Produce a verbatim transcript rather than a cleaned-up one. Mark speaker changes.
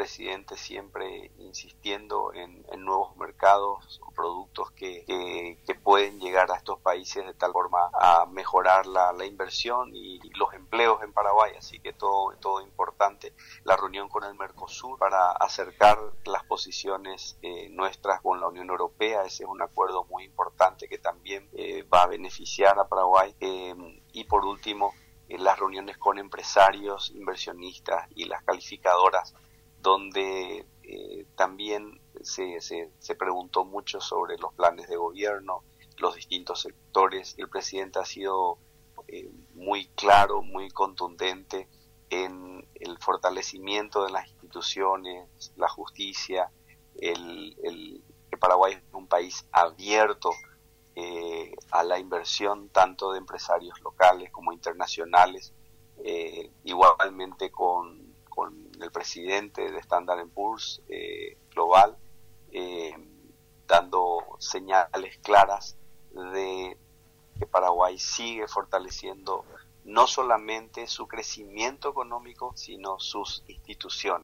Speaker 1: presidente siempre insistiendo en, en nuevos mercados, productos que, que, que pueden llegar a estos países de tal forma a mejorar la, la inversión y, y los empleos en Paraguay. Así que todo, todo importante. La reunión con el Mercosur para acercar las posiciones eh, nuestras con la Unión Europea. Ese es un acuerdo muy importante que también eh, va a beneficiar a Paraguay. Eh, y por último, eh, las reuniones con empresarios, inversionistas y las calificadoras, donde eh, también se, se, se preguntó mucho sobre los planes de gobierno, los distintos sectores, y el presidente ha sido eh, muy claro, muy contundente en el fortalecimiento de las instituciones, la justicia, el, el que Paraguay es un país abierto eh, a la inversión tanto de empresarios locales como internacionales, eh, igualmente con con el presidente de Standard and Poor's eh, global, eh, dando señales claras de que Paraguay sigue fortaleciendo no solamente su crecimiento económico, sino sus instituciones.